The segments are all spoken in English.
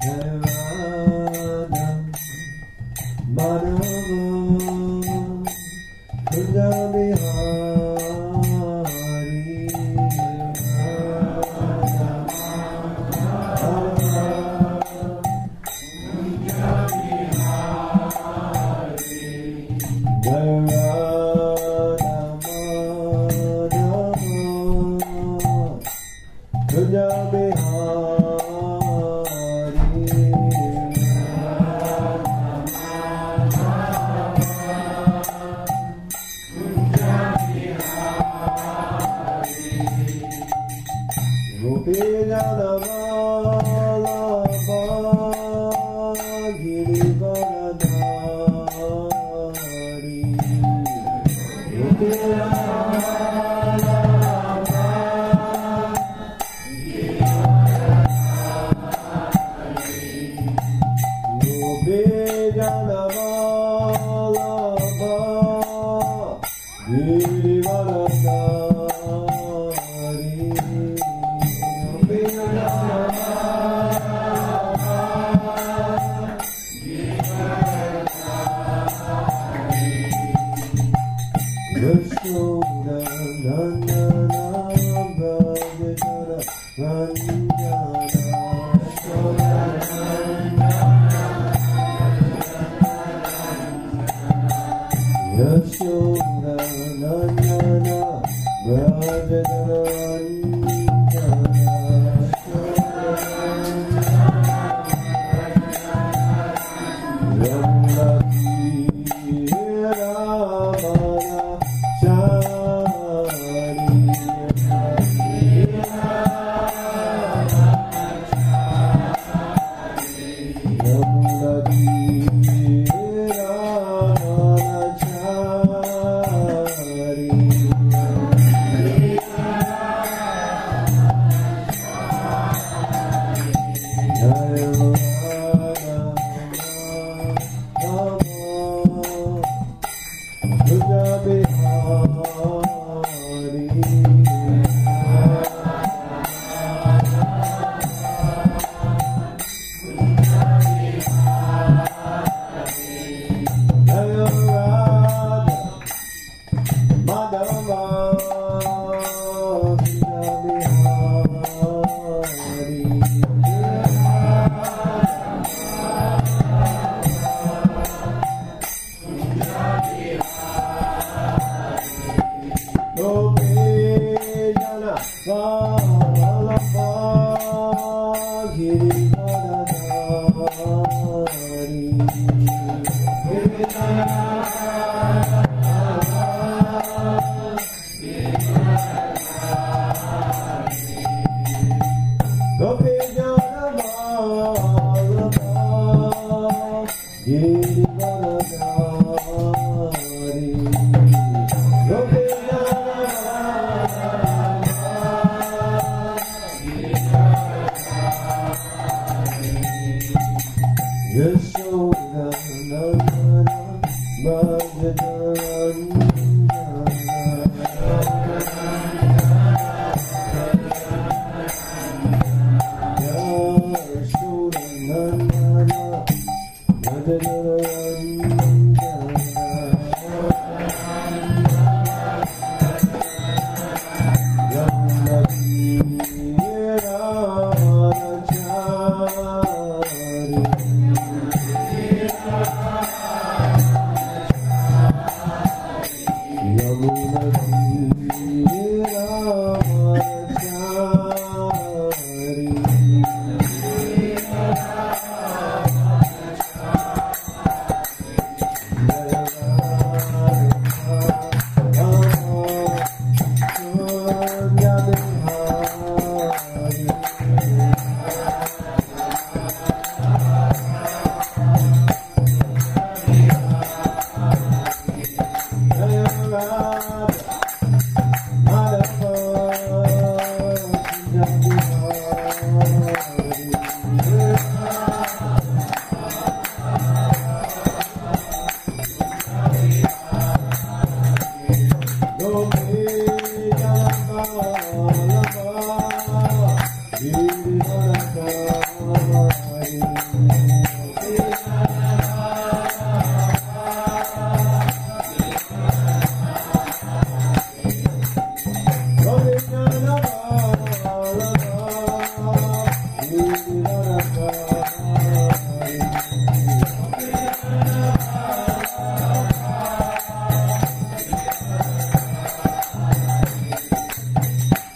Hare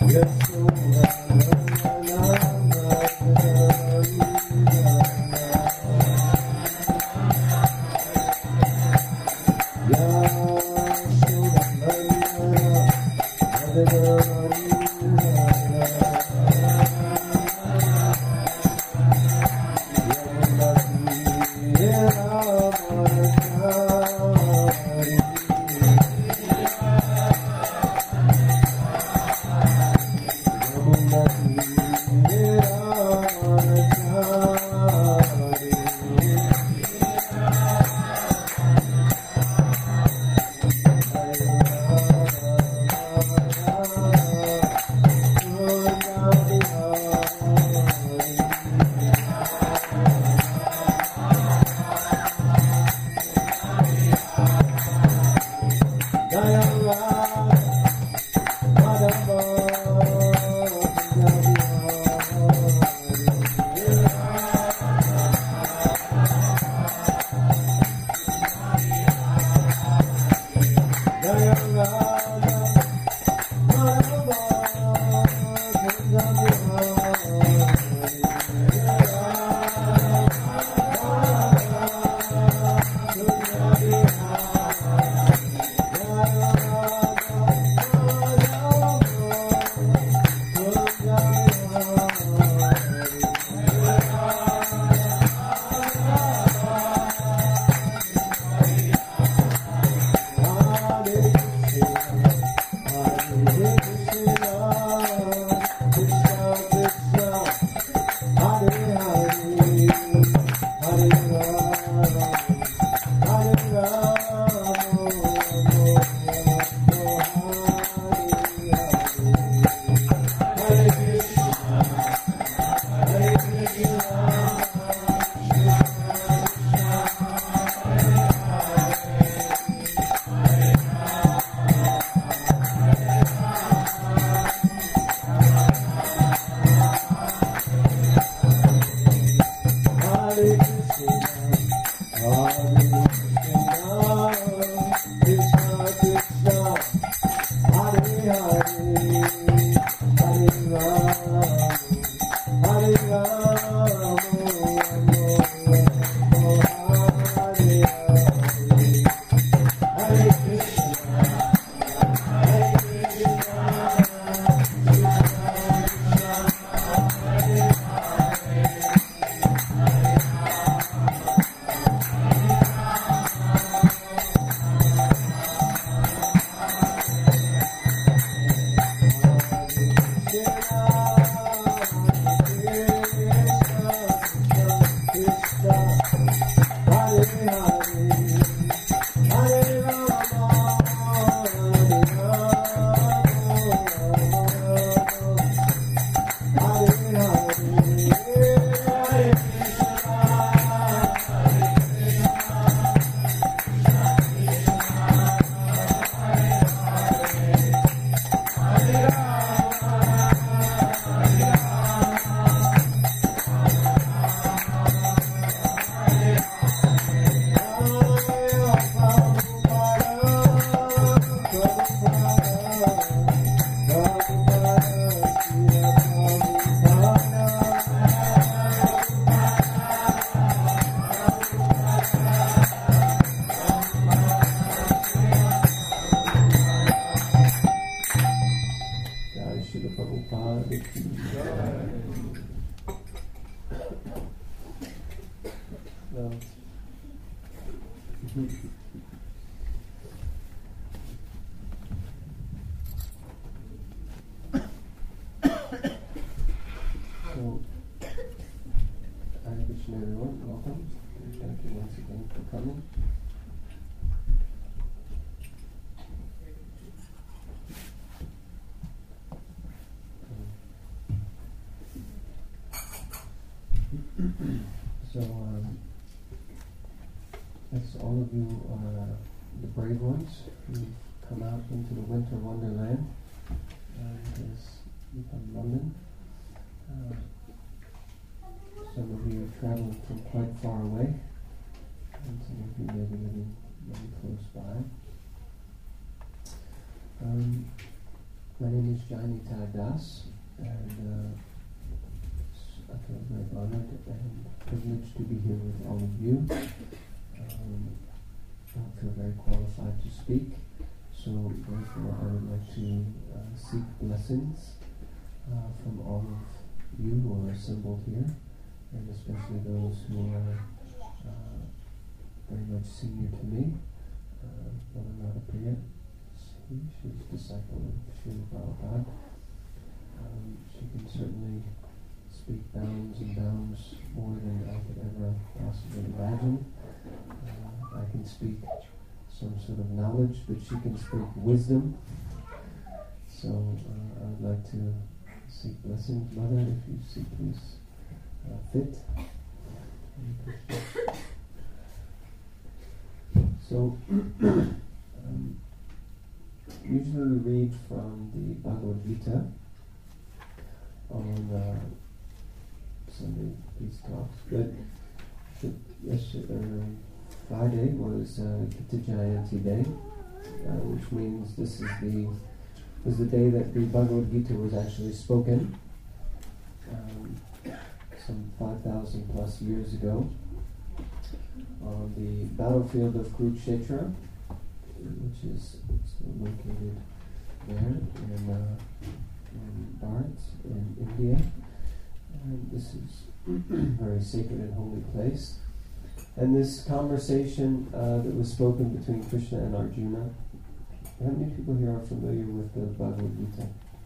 So, as all of you are the brave ones who've come out into the winter wonderland, from London. Some of you have traveled from quite far away, and some of you may be living close by. My name is Janita Das, and I feel very honored and privileged to be here with all of you. I feel very qualified to speak, so therefore I would like to seek blessings from all of you who are assembled here, and especially those who are very much senior to me. Mother Priya, she's a disciple of Srila Prabhupada. She can certainly speak bounds and bounds more than I could ever possibly imagine. I can speak some sort of knowledge, but she can speak wisdom. So I would like to seek blessings, Mother, if you see please fit. So usually we read from the Bhagavad Gita on Sunday peace talks, but Friday was Gita Jayanti Day, which means this is was the day that the Bhagavad Gita was actually spoken, some 5,000 plus years ago, on the battlefield of Kurukshetra, which is still located there in Bharat, in India. And this is a very sacred and holy place. And this conversation that was spoken between Krishna and Arjuna, how many people here are familiar with the Bhagavad Gita?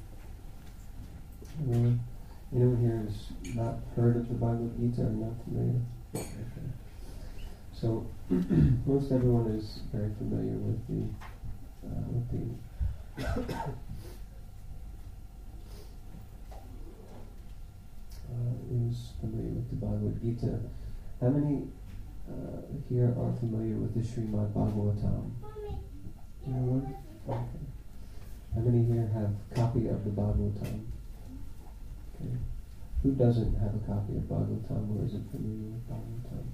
Anyone here has not heard of the Bhagavad Gita or not familiar? Okay. So most everyone is very familiar with the Bhagavad Gita. How many here are familiar with the Srimad Bhagavatam? Anyone? Okay. How many here have a copy of the Bhagavatam? Okay. Who doesn't have a copy of Bhagavatam or isn't familiar with Bhagavatam?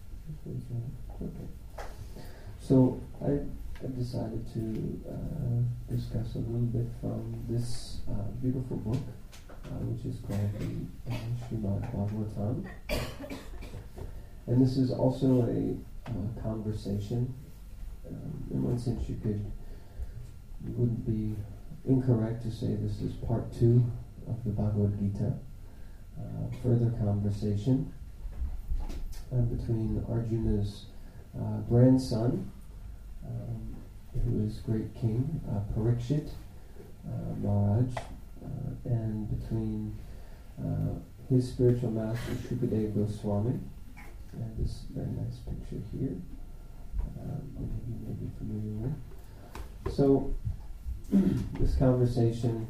Okay. So I decided to discuss a little bit from this beautiful book, which is called the Srimad Bhagavatam. And this is also a conversation. In one sense, you wouldn't be incorrect to say this is part 2 of the Bhagavad Gita. Further conversation between Arjuna's grandson, who is great king, Parikshit Maharaj, and between his spiritual master, Shukadeva Goswami. And this very nice picture here, you may be familiar with. So, this conversation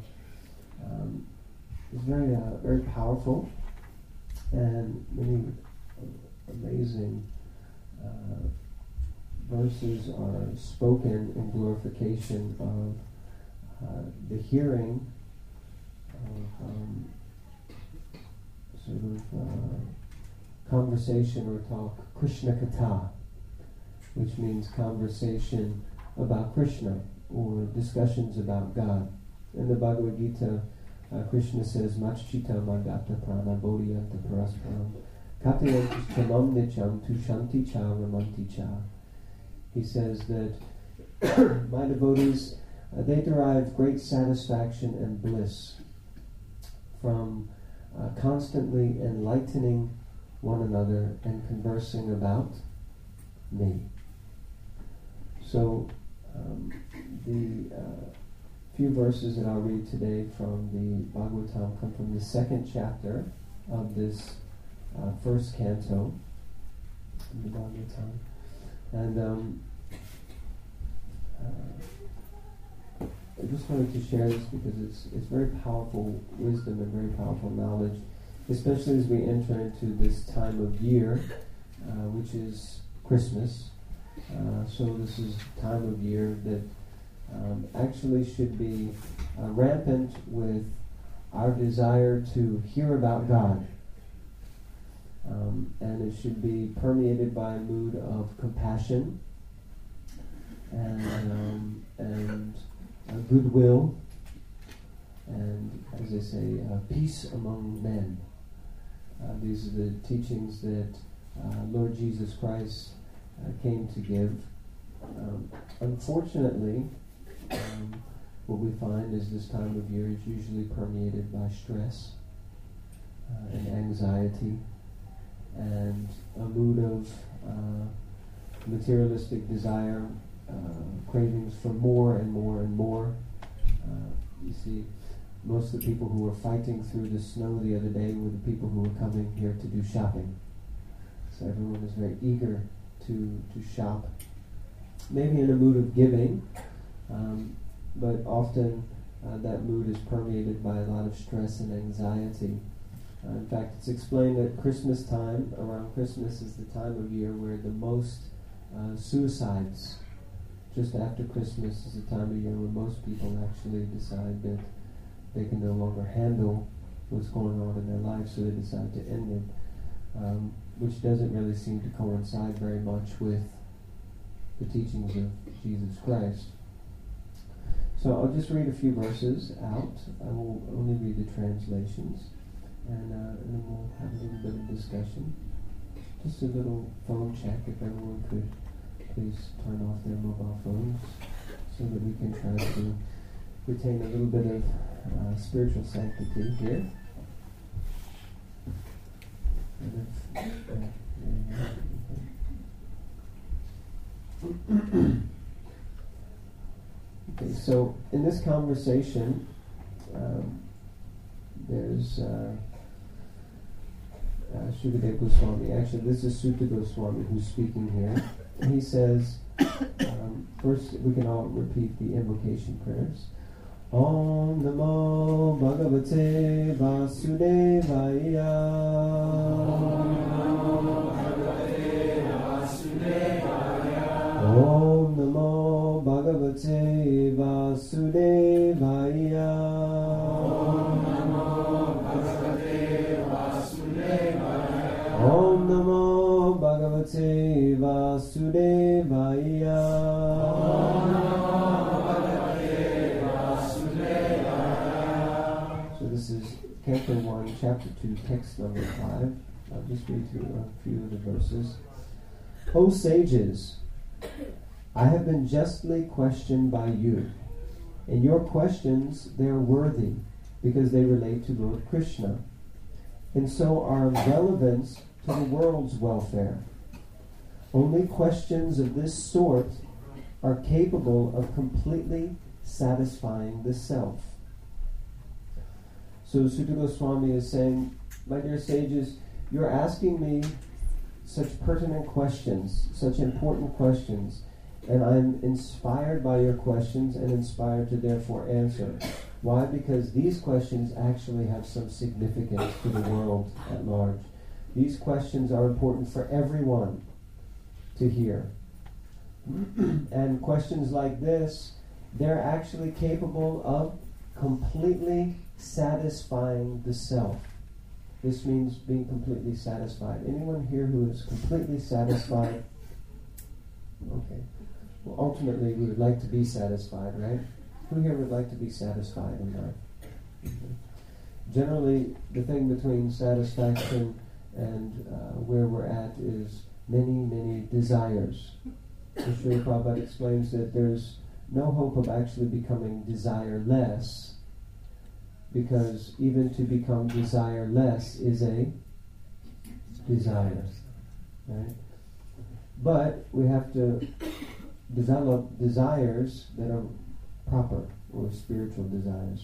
is very powerful, and many amazing verses are spoken in glorification of the hearing of sort of conversation or talk, Krishna Katha, which means conversation about Krishna or discussions about God. In the Bhagavad Gita, Krishna says, Machchita Magata Prana Bodhiyanta Parasparam Katayanti Chamam Nicham Tushanti Cha Ramanti Cha. He says that my devotees, they derive great satisfaction and bliss from constantly enlightening one another and conversing about me. So the few verses that I'll read today from the Bhagavatam come from the 2nd chapter of this first canto of the Bhagavatam. And I just wanted to share this because it's very powerful wisdom and very powerful knowledge, especially as we enter into this time of year, which is Christmas. So this is a time of year that actually should be rampant with our desire to hear about God. And it should be permeated by a mood of compassion and goodwill and, as they say, peace among men. These are the teachings that Lord Jesus Christ came to give. Unfortunately, what we find is this time of year is usually permeated by stress and anxiety and a mood of materialistic desire, cravings for more and more and more. You see, most of the people who were fighting through the snow the other day were the people who were coming here to do shopping. So everyone is very eager to shop. Maybe in a mood of giving, but often that mood is permeated by a lot of stress and anxiety. In fact, it's explained that Christmas time, around Christmas, is the time of year where the most suicides. Just after Christmas is the time of year where most people actually decide that they can no longer handle what's going on in their life, so they decide to end it, which doesn't really seem to coincide very much with the teachings of Jesus Christ. So I'll just read a few verses out. I will only read the translations, and then we'll have a little bit of discussion. Just a little phone check, if everyone could please turn off their mobile phones so that we can try to retain a little bit of spiritual sanctity here. Okay, so in this conversation, there's Shukadeva Goswami. Actually, this is Sutta Goswami who's speaking here. And he says, first we can all repeat the invocation prayers. Om Namo Bhagavate Vasudevaya. Om Namo Bhagavate Vasudevaya. Om Namo Bhagavate Vasudevaya. Om Namo Bhagavate Vasudevaya. Om Namo Bhagavate Vasudevaya. So this is Canto 1, Chapter 2, text number 5. I'll just read through a few of the verses. O sages, I have been justly questioned by you, and your questions, they are worthy, because they relate to Lord Krishna, and so are of relevance to the world's welfare. Only questions of this sort are capable of completely satisfying the self. So Sutta Goswami is saying, my dear sages, you're asking me such pertinent questions, such important questions, and I'm inspired by your questions and inspired to therefore answer. Why? Because these questions actually have some significance to the world at large. These questions are important for everyone to hear. And questions like this, they're actually capable of completely satisfying the self. This means being completely satisfied. Anyone here who is completely satisfied? Okay. Well, ultimately, we would like to be satisfied, right? Who here would like to be satisfied in life? Mm-hmm. Generally, the thing between satisfaction and where we're at is many, many desires. Srila Prabhupada explains that there's no hope of actually becoming desireless, because even to become desireless is a desire, right? But we have to develop desires that are proper, or spiritual desires.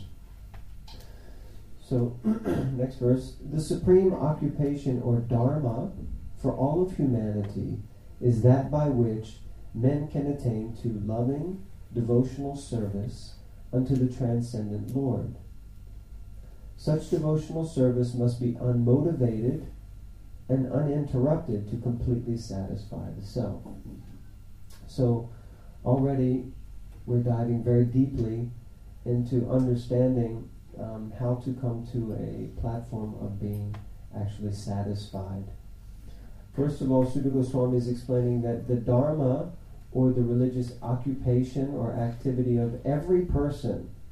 So, next verse. The supreme occupation or dharma for all of humanity is that by which men can attain to loving, devotional service unto the transcendent Lord. Such devotional service must be unmotivated and uninterrupted to completely satisfy the self. So already we're diving very deeply into understanding how to come to a platform of being actually satisfied. First of all, Sutta Goswami is explaining that the dharma, or the religious occupation or activity of every person,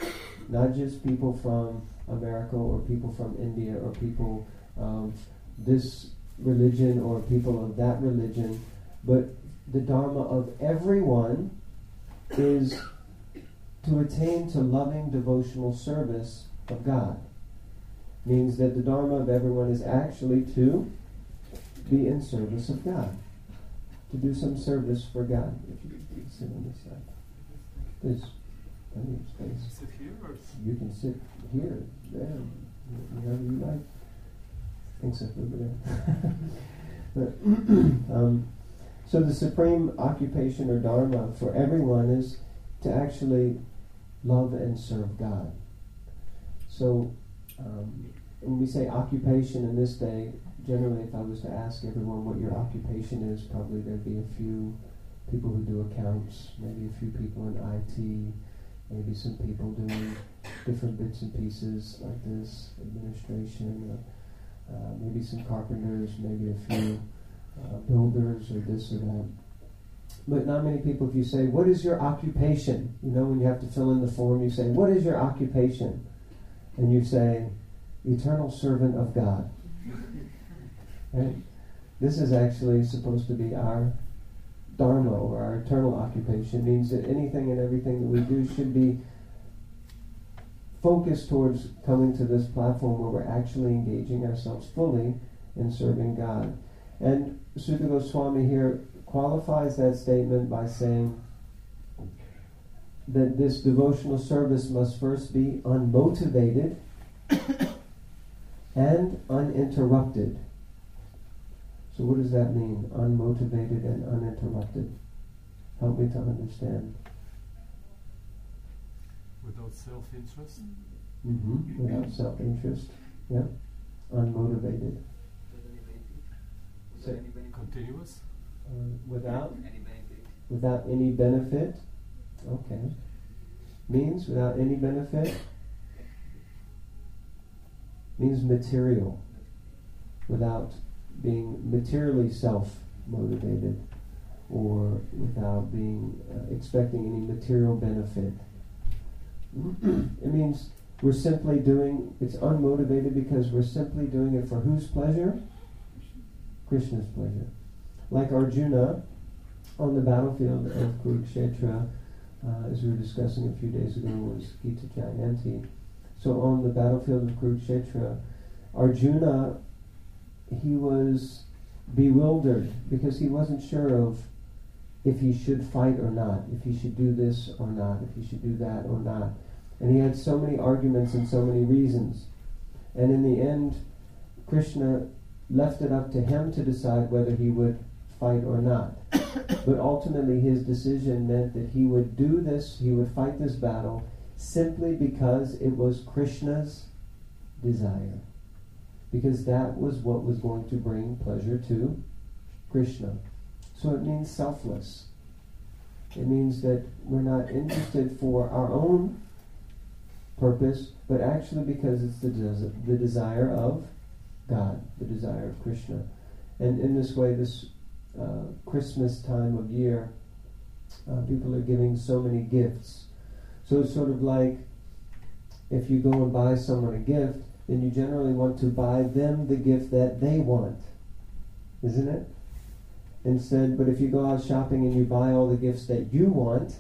not just people from America or people from India or people of this religion or people of that religion, but the Dharma of everyone is to attain to loving devotional service of God. Means that the Dharma of everyone is actually to be in service of God, to do some service for God. If you can sit on this side, there's plenty of space. Sit here or you can sit here, there, wherever you like. Except over there. But, so the supreme occupation or dharma for everyone is to actually love and serve God. So when we say occupation in this day, generally if I was to ask everyone what your occupation is, probably there'd be a few people who do accounts, maybe a few people in IT, maybe some people doing different bits and pieces like this, administration, maybe some carpenters, maybe a few builders or this or that. But not many people, if you say, what is your occupation? You know, when you have to fill in the form, you say, what is your occupation? And you say, eternal servant of God. Right? This is actually supposed to be our dharma, or our eternal occupation. It means that anything and everything that we do should be focused towards coming to this platform where we're actually engaging ourselves fully in serving God. And Sutta Goswami here qualifies that statement by saying that this devotional service must first be unmotivated and uninterrupted. So what does that mean, unmotivated and uninterrupted? Help me to understand. Without self-interest? Mm-hmm. Without self-interest. Yeah. Unmotivated. Without any benefit. Continuous? Without Any benefit. Without any benefit. Okay. Means without any benefit. Means material. Without being materially self-motivated, or without being expecting any material benefit. It means we're simply doing, it's unmotivated because we're simply doing it for whose pleasure? Krishna's pleasure. Like Arjuna on the battlefield of Kurukshetra, as we were discussing a few days ago, was Gita Jayanti. So on the battlefield of Kurukshetra, Arjuna, he was bewildered because he wasn't sure of if he should fight or not, if he should do this or not, if he should do that or not. And he had so many arguments and so many reasons. And in the end, Krishna left it up to him to decide whether he would fight or not. But ultimately his decision meant that he would do this, he would fight this battle simply because it was Krishna's desire. Because that was what was going to bring pleasure to Krishna. So it means selfless. It means that we're not interested for our own purpose, but actually because it's the desire of God, the desire of Krishna. And in this way, this Christmas time of year, people are giving so many gifts. So it's sort of like if you go and buy someone a gift, then you generally want to buy them the gift that they want, isn't it? Instead, but if you go out shopping and you buy all the gifts that you want,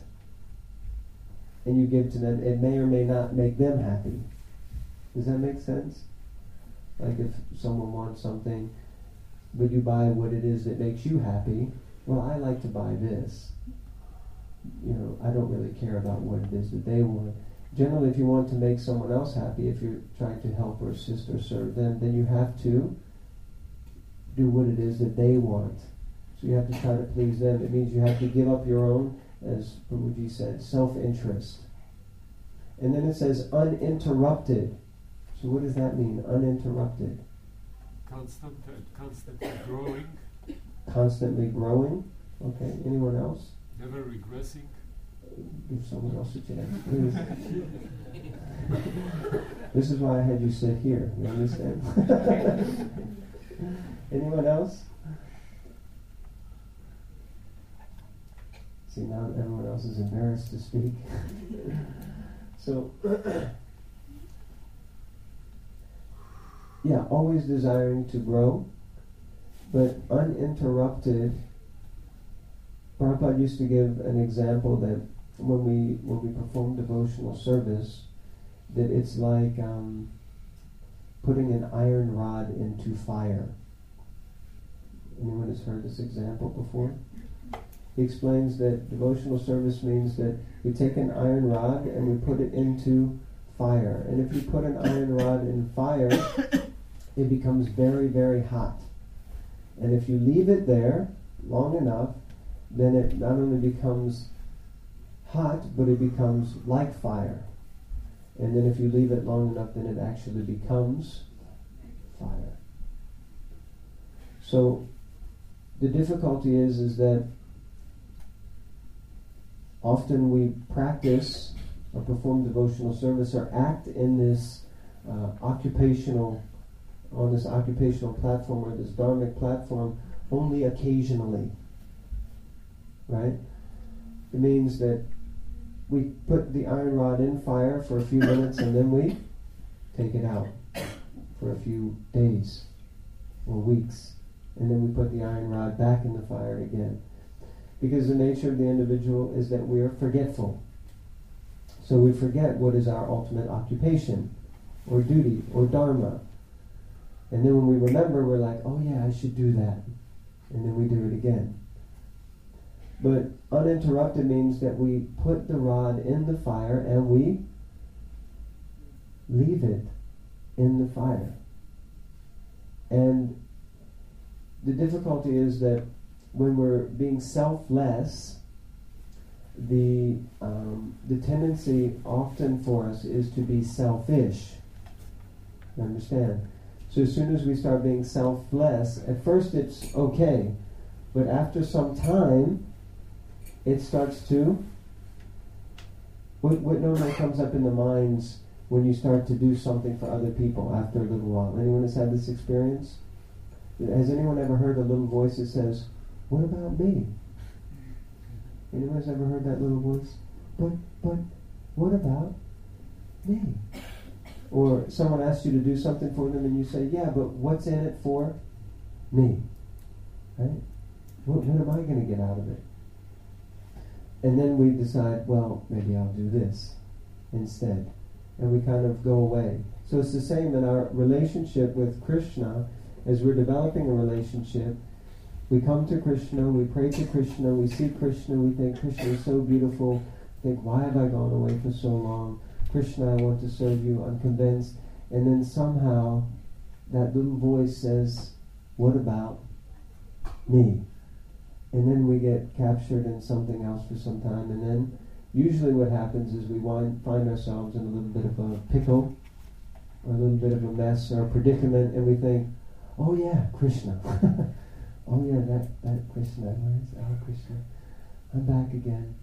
and you give to them, it may or may not make them happy. Does that make sense? Like if someone wants something, but you buy what it is that makes you happy, well, I like to buy this. You know, I don't really care about what it is that they want. Generally, if you want to make someone else happy, if you're trying to help or assist or serve them, then you have to do what it is that they want. So you have to try to please them. It means you have to give up your own, as Prabhuji said, self-interest. And then it says uninterrupted. So what does that mean, uninterrupted? Constantly growing. Constantly growing. Okay, anyone else? Never regressing. Give someone else a chance, please. This is why I had you sit here, you understand? Anyone else? See, now everyone else is embarrassed to speak. So, yeah, always desiring to grow, but uninterrupted. Prabhupada used to give an example that when we perform devotional service, that it's like putting an iron rod into fire. Anyone has heard this example before? He explains that devotional service means that we take an iron rod and we put it into fire. And if you put an iron rod in fire, it becomes very, very hot. And if you leave it there long enough, then it not only becomes hot, but it becomes like fire. And then if you leave it long enough, then it actually becomes fire. So the difficulty is that often we practice or perform devotional service or act in this occupational platform or this dharmic platform only occasionally. Right? It means that we put the iron rod in fire for a few minutes and then we take it out for a few days or weeks. And then we put the iron rod back in the fire again. Because the nature of the individual is that we are forgetful. So we forget what is our ultimate occupation or duty or dharma. And then when we remember, we're like, oh yeah, I should do that. And then we do it again. But uninterrupted means that we put the rod in the fire and we leave it in the fire. And the difficulty is that when we're being selfless, the tendency often for us is to be selfish. You understand? So as soon as we start being selfless, at first it's okay, but after some time, it starts to... What normally comes up in the minds when you start to do something for other people after a little while? Anyone has had this experience? Has anyone ever heard a little voice that says, what about me? Anyone has ever heard that little voice? But what about me? Or someone asks you to do something for them and you say, yeah, but what's in it for me? Right? What am I going to get out of it? And then we decide, well, maybe I'll do this instead. And we kind of go away. So it's the same in our relationship with Krishna. As we're developing a relationship, we come to Krishna, we pray to Krishna, we see Krishna, we think Krishna is so beautiful, think, why have I gone away for so long? Krishna, I want to serve you, I'm convinced. And then somehow that little voice says, what about me? And then we get captured in something else for some time, and then usually what happens is we find ourselves in a little bit of a pickle, or a little bit of a mess, or a predicament, and we think, oh yeah, Krishna. Oh yeah, that Krishna. Where's our Krishna? I'm back again.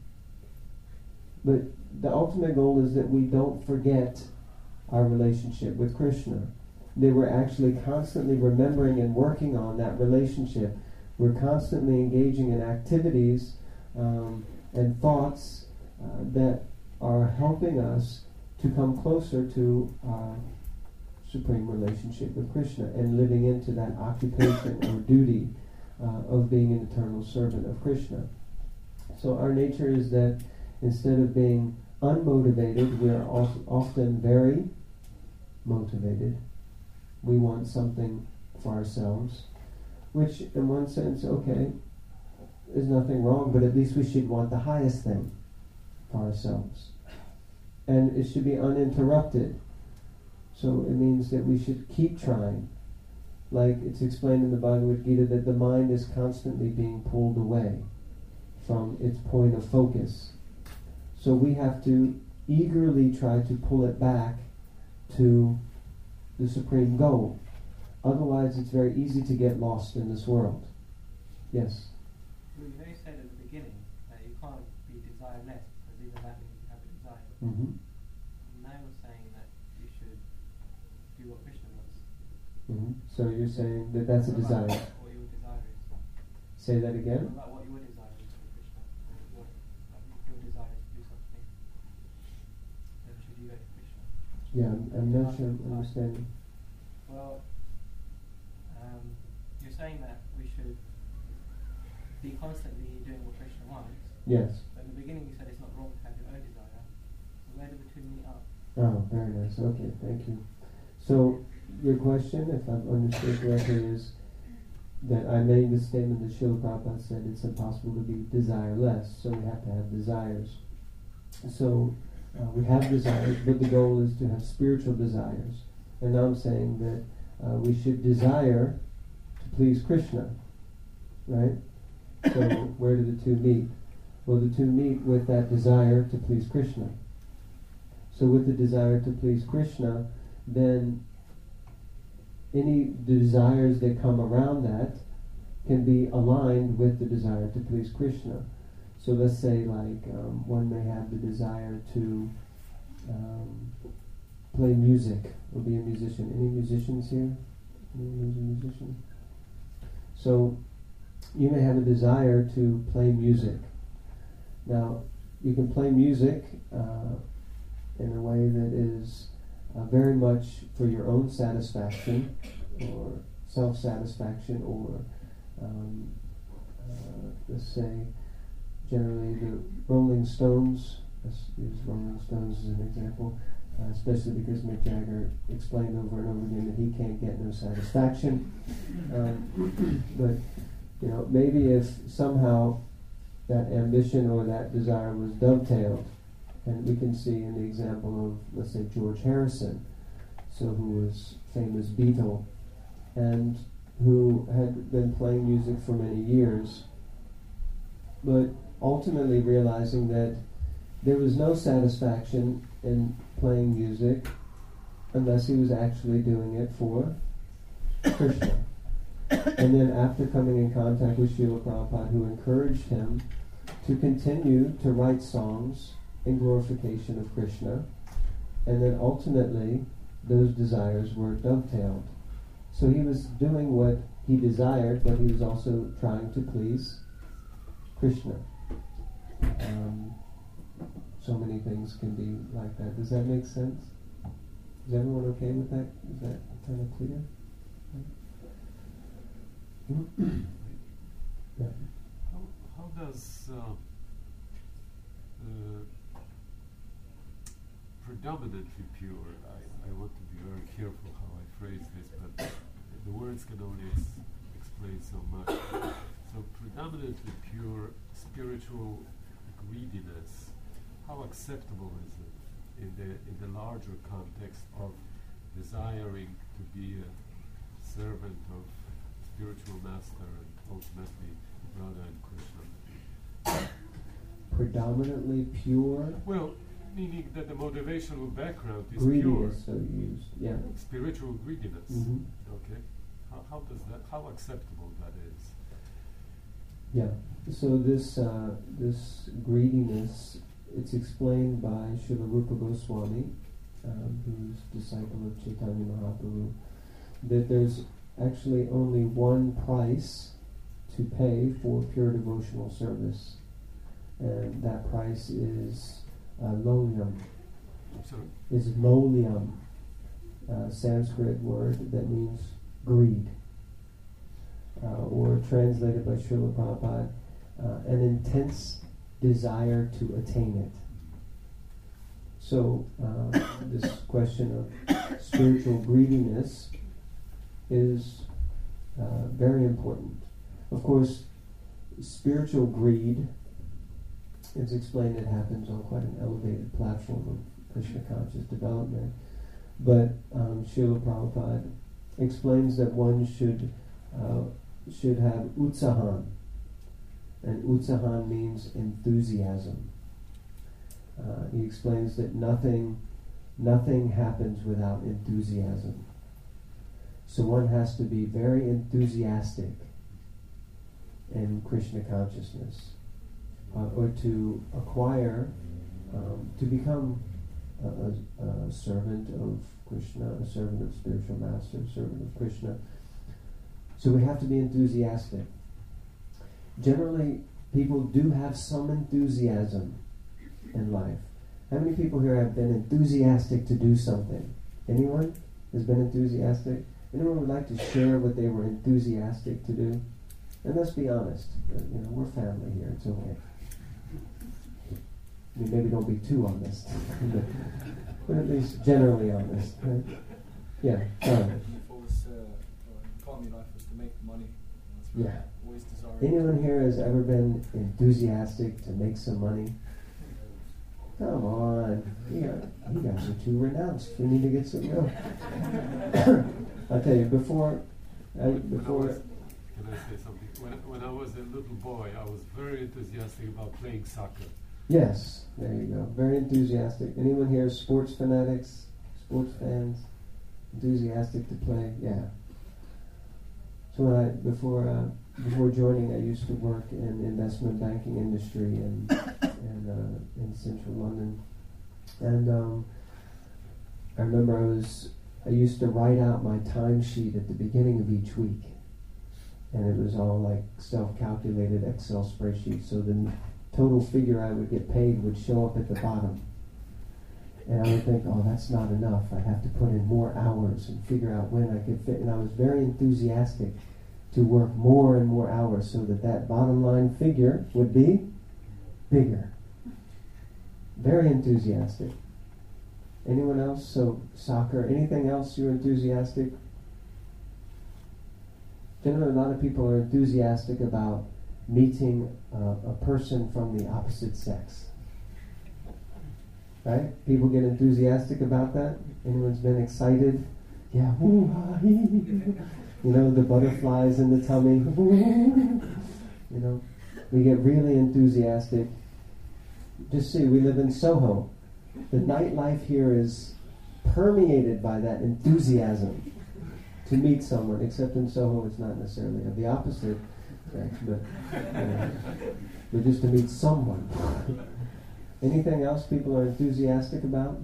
But the ultimate goal is that we don't forget our relationship with Krishna. That we're actually constantly remembering and working on that relationship. We're constantly engaging in activities and thoughts that are helping us to come closer to our supreme relationship with Krishna and living into that occupation or duty of being an eternal servant of Krishna. So our nature is that instead of being unmotivated, we are often very motivated. We want something for ourselves, which in one sense, okay, there's nothing wrong, but at least we should want the highest thing for ourselves. And it should be uninterrupted. So it means that we should keep trying. Like it's explained in the Bhagavad Gita that the mind is constantly being pulled away from its point of focus. So we have to eagerly try to pull it back to the supreme goal. Otherwise it's very easy to get lost in this world. Yes? Well, you know you said at the beginning that you can't be desireless because even that means you have a desire. Mm-hmm. Now you're saying that you should do what Krishna wants. Mm-hmm. So you're saying that that's a desire. What your desire is. Say that again? About what your desire is for Krishna. What your desire is to do something. Then should Yeah, I'm not sure I'm understanding. Well, you're saying that we should be constantly doing what Krishna wants. Yes. But in the beginning you said it's not wrong to have your own desire. So where do the two meet up? Oh, very nice. Okay, thank you. So, your question, if I've understood correctly, is that I made the statement that Srila Prabhupada said it's impossible to be desireless, so we have to have desires. So, we have desires, but the goal is to have spiritual desires. And now I'm saying that we should desire to please Krishna, right? So, where do the two meet? Well, the two meet with that desire to please Krishna. So with the desire to please Krishna, then any desires that come around that can be aligned with the desire to please Krishna. So let's say one may have the desire to play music or be a musician. Any musicians here? Anyone who's a musician? So you may have a desire to play music. Now, you can play music in a way that is very much for your own satisfaction or self-satisfaction, or let's say generally the Rolling Stones, let's use Rolling Stones as an example, especially because Mick Jagger explained over and over again that he can't get no satisfaction. But maybe if somehow that ambition or that desire was dovetailed, and we can see in the example of, let's say, George Harrison, who was famous Beatle, and who had been playing music for many years, but ultimately realizing that there was no satisfaction in playing music unless he was actually doing it for Krishna. And then after coming in contact with Srila Prabhupada, who encouraged him to continue to write songs in glorification of Krishna, and then ultimately those desires were dovetailed. So he was doing what he desired, but he was also trying to please Krishna. So many things can be like that. Does that make sense? Is everyone okay with that? Is that kind of clear? Yeah. How does predominantly pure, I want to be very careful how I phrase this, but the words can only explain so much. So predominantly pure spiritual greediness, how acceptable is it in the larger context of desiring to be a servant of spiritual master and ultimately Radha and Krishna? Predominantly pure? Well, meaning that the motivational background is greediness, pure. so used, yeah. Spiritual greediness. Mm-hmm. Okay. How acceptable that is? Yeah. So this greediness, it's explained by Srila Rupa Goswami, who's disciple of Chaitanya Mahaprabhu, that there's actually only one price to pay for pure devotional service, and that price is loliam. Sorry? Is loliam, Sanskrit word that means greed, or translated by Srila Prabhupada, an intense desire to attain it. So this question of spiritual greediness is very important. Of course, spiritual greed, it's explained, it happens on quite an elevated platform of Krishna conscious development. But Srila Prabhupada explains that one should have utsahan, and utsahan means enthusiasm. He explains that nothing happens without enthusiasm. So one has to be very enthusiastic in Krishna consciousness, or to acquire, to become a servant of Krishna, a servant of spiritual master, a servant of Krishna. So we have to be enthusiastic. Generally, people do have some enthusiasm in life. How many people here have been enthusiastic to do something? Anyone has been enthusiastic? Anyone would like to share what they were enthusiastic to do? And let's be honest. We're family here. It's okay. I mean, maybe don't be too honest, but at least generally honest. Right? Yeah, sorry. Economy life was to make money. Yeah. Always desired. Anyone here has ever been enthusiastic to make some money? Come on. You guys are too renounced. We need to get some milk. I'll tell you, before can I say something? When I was a little boy, I was very enthusiastic about playing soccer. Yes, there you go. Very enthusiastic. Anyone here sports fanatics, sports fans, enthusiastic to play? Yeah. So before joining, I used to work in investment banking industry in central London, and I remember I used to write out my timesheet at the beginning of each week, and it was all like self-calculated Excel spreadsheet. So the total figure I would get paid would show up at the bottom. And I would think, oh, that's not enough. I'd have to put in more hours and figure out when I could fit. And I was very enthusiastic to work more and more hours so that bottom line figure would be bigger. Very enthusiastic. Anyone else? So soccer, anything else you're enthusiastic? Generally, a lot of people are enthusiastic about meeting a person from the opposite sex. Right? People get enthusiastic about that. Anyone's been excited? Yeah. The butterflies in the tummy. We get really enthusiastic. Just see, we live in Soho. The nightlife here is permeated by that enthusiasm to meet someone, except in Soho it's not necessarily of the opposite sex, but just to meet someone. Anything else people are enthusiastic about?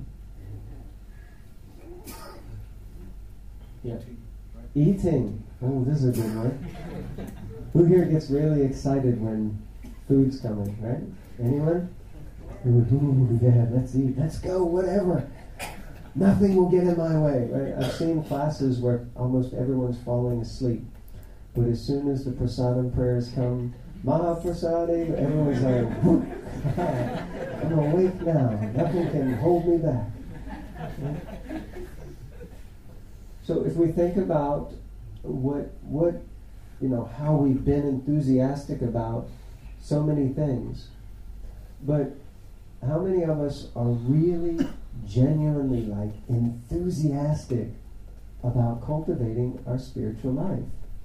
Yeah. Eating. Oh, this is a good one. Who here gets really excited when food's coming, right? Anyone? Ooh, yeah, let's eat. Let's go, whatever. Nothing will get in my way, right? I've seen classes where almost everyone's falling asleep. But as soon as the prasadam prayers come, Maha Prasadi, everyone's like, I'm awake now. Nothing can hold me back. Right? So if we think about how we've been enthusiastic about so many things, but how many of us are really genuinely enthusiastic about cultivating our spiritual life?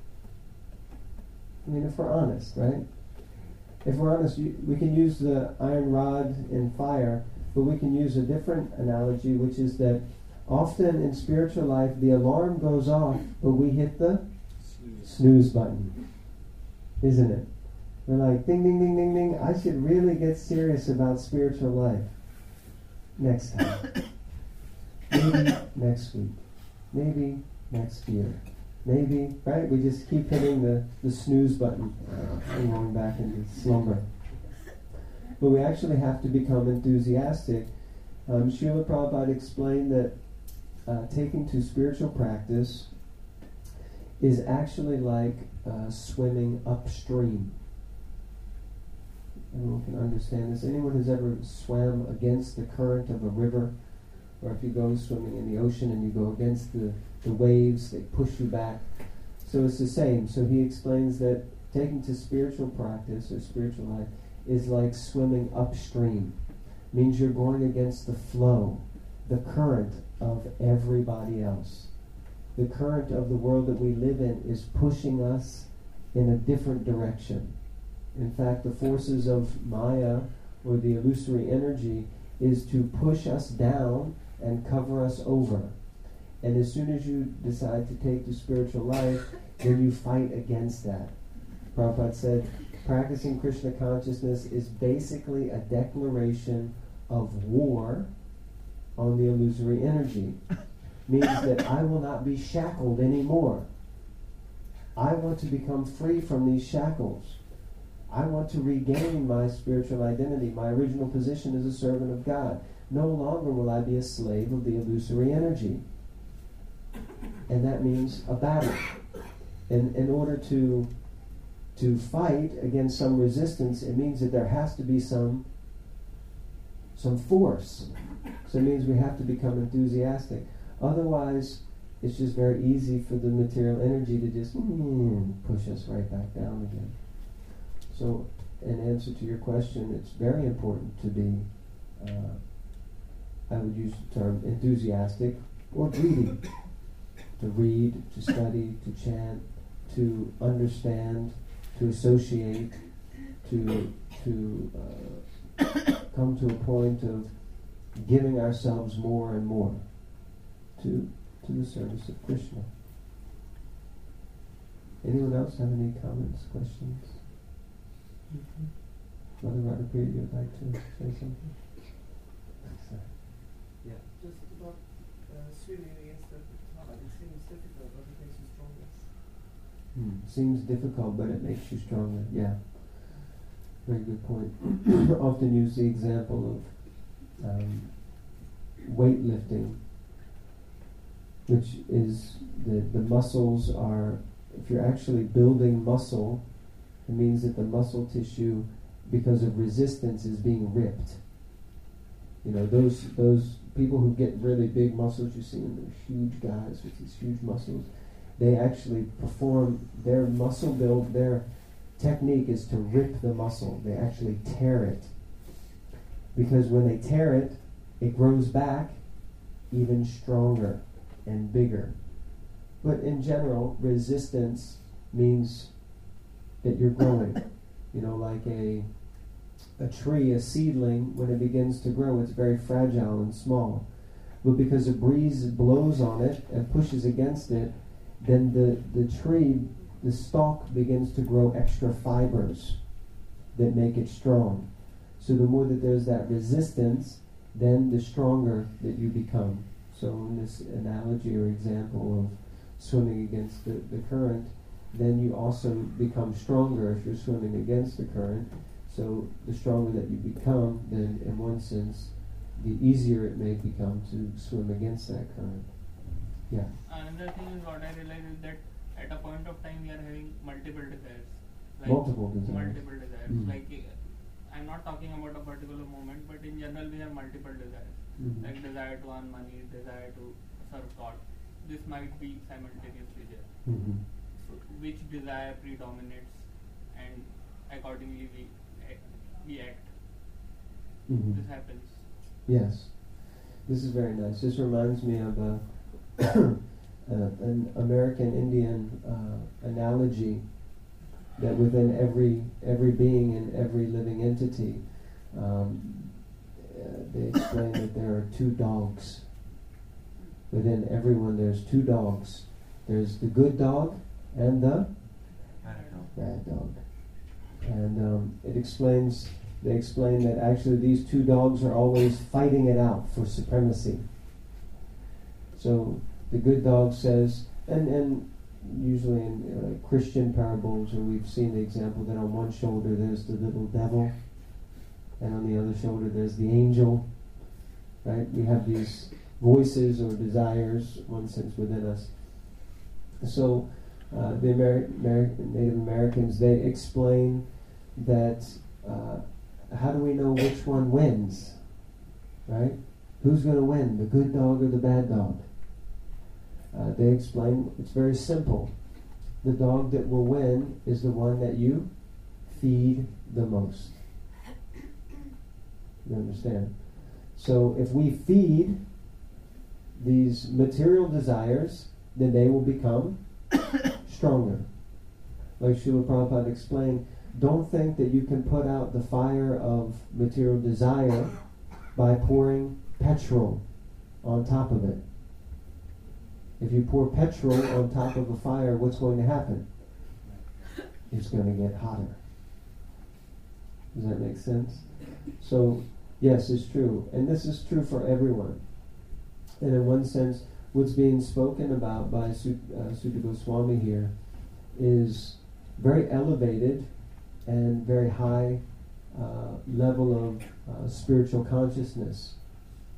I mean, if we're honest, right? If we're honest, we can use the iron rod and fire, but we can use a different analogy, which is that often in spiritual life, the alarm goes off, but we hit the snooze button, isn't it? We're like, ding, ding, ding, ding, ding. I should really get serious about spiritual life next time. Maybe next week. Maybe next year. Maybe, right? We just keep hitting the snooze button and going back into slumber. But we actually have to become enthusiastic. Srila Prabhupada explained that taking to spiritual practice is actually like swimming upstream. Everyone can understand this. Anyone who's ever swam against the current of a river, or if you go swimming in the ocean and you go against the waves, they push you back. So it's the same. So he explains that taking to spiritual practice or spiritual life is like swimming upstream. It means you're going against the flow, the current of everybody else. The current of the world that we live in is pushing us in a different direction. In fact, the forces of Maya, or the illusory energy, is to push us down and cover us over. And as soon as you decide to take to spiritual life, then you fight against that. Prabhupada said, practicing Krishna consciousness is basically a declaration of war on the illusory energy. Means that I will not be shackled anymore. I want to become free from these shackles. I want to regain my spiritual identity, my original position as a servant of God. no longer will I be a slave of the illusory energy. And that means a battle. And in order to fight against some resistance, it means that there has to be some force. So it means we have to become enthusiastic. Otherwise, it's just very easy for the material energy to just push us right back down again. So, in answer to your question, it's very important to be, I would use the term enthusiastic or greedy. To read, to study, to chant, to understand, to associate, to come to a point of giving ourselves more and more to the service of Krishna. Anyone else have any comments, questions? Mother Radhapriya, you'd like to say something? Yeah, just about swimming against the tide. It seems difficult, but it makes you stronger. Seems difficult, but it makes you stronger. Yeah, very good point. Often use the example of weightlifting, which is the muscles are, if you're actually building muscle, it means that the muscle tissue, because of resistance, is being ripped. You know, those people who get really big muscles, you see them, they're huge guys with these huge muscles. They actually perform their muscle build, their technique is to rip the muscle. They actually tear it. Because when they tear it, it grows back even stronger and bigger. But in general, resistance means that you're growing. You know, like a tree, a seedling, when it begins to grow, it's very fragile and small. But because a breeze blows on it and pushes against it, then the tree, the stalk begins to grow extra fibers that make it strong. So the more that there's that resistance, then the stronger that you become. So in this analogy or example of swimming against the current, then you also become stronger if you're swimming against the current. So the stronger that you become, then in one sense, the easier it may become to swim against that current. Yeah. Another thing is what I realize is that at a point of time we are having multiple desires. Multiple desires. Multiple desires. Like I'm not talking about a particular moment, but in general we have multiple desires. Like desire to earn money, desire to serve God. This might be simultaneously there. So which desire predominates, and accordingly we act. This happens. Yes. This is very nice. This reminds me of an American Indian analogy that within every being and every living entity, they explain that there are two dogs. Within everyone there's two dogs. There's the good dog and the bad dog. And they explain that actually these two dogs are always fighting it out for supremacy. So the good dog says, and usually in Christian parables, or we've seen the example that on one shoulder there's the little devil, and on the other shoulder there's the angel. Right? We have these voices or desires, in one sense, within us. So the Native Americans, they explain that how do we know which one wins? Right? Who's going to win, the good dog or the bad dog? They explain it's very simple. The dog that will win is the one that you feed the most. You understand? So if we feed these material desires, then they will become stronger. Like Srila Prabhupada explained, don't think that you can put out the fire of material desire by pouring petrol on top of it. If you pour petrol on top of a fire, what's going to happen? It's going to get hotter. Does that make sense? So, yes, it's true. And this is true for everyone. And in one sense, what's being spoken about by Sutta Goswami here is very elevated and very high level of spiritual consciousness.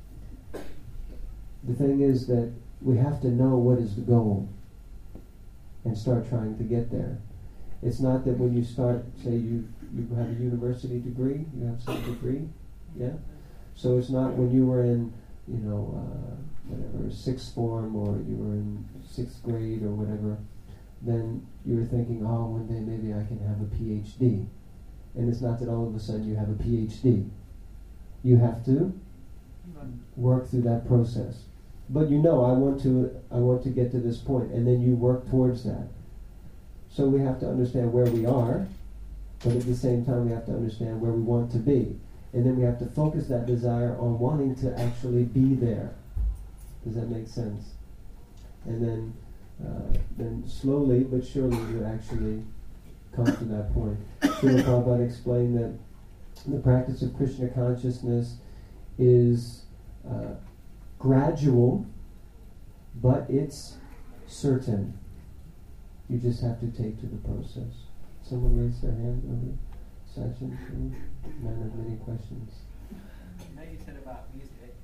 the thing is that we have to know what is the goal and start trying to get there. It's not that when you start, say you have a university degree, you have some degree, yeah? So it's not when you were in, whatever, sixth form, or you were in sixth grade or whatever, then you were thinking, oh, one day maybe I can have a PhD. And it's not that all of a sudden you have a PhD. You have to work through that process. But I want to get to this point, and then you work towards that. So we have to understand where we are, but at the same time we have to understand where we want to be. And then we have to focus that desire on wanting to actually be there. Does that make sense? And then slowly but surely you actually come to that point. Srila Prabhupada explained that the practice of Krishna consciousness is gradual, but it's certain. You just have to take to the process. Someone raised their hand over Sachin, man of many questions. You said about music,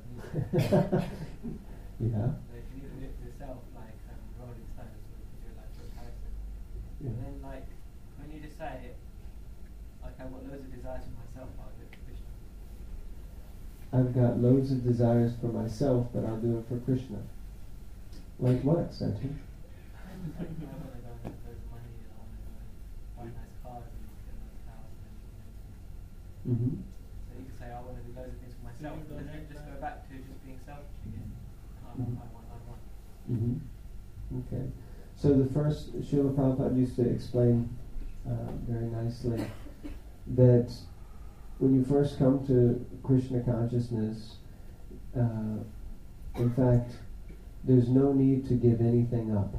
Yeah. Like you do it yourself, like Rolling Stones, or like George Harrison. Yeah. And then when you just say, I've got loads of desires for myself, I'll do it for Krishna. I've got loads of desires for myself, but I'll do it for Krishna. Like what, Sachin? I want to go and have loads of money, and I want to buy nice cars and get a nice house and everything. Mm-hmm. So you can say, I want to do loads of things for myself, but then just go back to just being selfish again. I want. Mm-hmm. Okay. So the first, Srila Prabhupada used to explain very nicely that when you first come to Krishna consciousness, in fact, there's no need to give anything up.